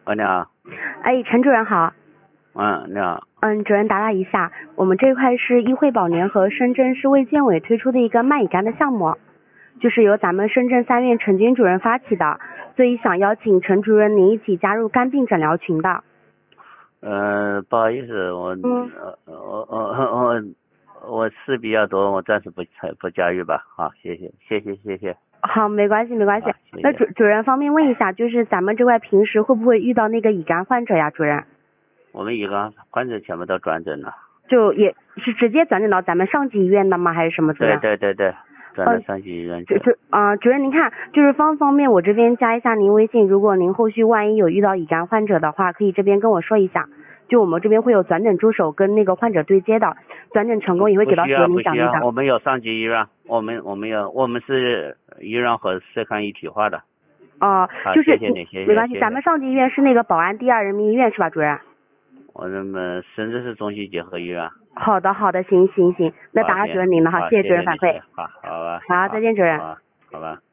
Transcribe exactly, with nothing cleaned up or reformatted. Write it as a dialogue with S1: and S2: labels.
S1: 喂，你好。
S2: 哎，陈主任好。
S1: 嗯，你好。
S2: 嗯，主任打扰一下，我们这块是医惠保年和深圳市卫健委推出的一个麦乙肝的项目，就是由咱们深圳三院陈军主任发起的，所以想邀请陈主任您一起加入肝病诊疗群的。
S1: 呃，不好意思，我
S2: 嗯
S1: 呃我我我我事比较多，我暂时不不加入吧。好，谢谢谢谢谢谢。
S2: 好，没关系没关系。
S1: 好谢谢
S2: 那主主任方便问一下，就是咱们这块平时会不会遇到那个乙肝患者呀，主任？
S1: 我们乙肝患者全部都转诊了。
S2: 就也是直接转诊到咱们上级医院的吗？还是什么主
S1: 对
S2: 任？
S1: 对对对，转到上级医院去。
S2: 主主啊、呃，主任您看，就是方方面我这边加一下您微信，如果您后续万一有遇到乙肝患者的话，可以这边跟我说一下，就我们这边会有转诊助手跟那个患者对接的，转诊成功也会给到
S1: 不需要
S2: 所有您
S1: 不需要，
S2: 奖励的。
S1: 我们有上级医院，我们我们有我们是医院和社康一体化的。
S2: 哦、
S1: 好
S2: 就是
S1: 谢谢你谢谢
S2: 没关系，
S1: 谢谢
S2: 咱们上级医院是那个宝安第二人民医院是吧，主任？
S1: 我们深圳市中西结合医院。
S2: 好的好的，行行行，那
S1: 好
S2: 打扰
S1: 行
S2: 主任您了哈，
S1: 好
S2: 谢谢主任反馈。
S1: 谢谢好好吧。
S2: 好，再见主任。
S1: 好吧好吧。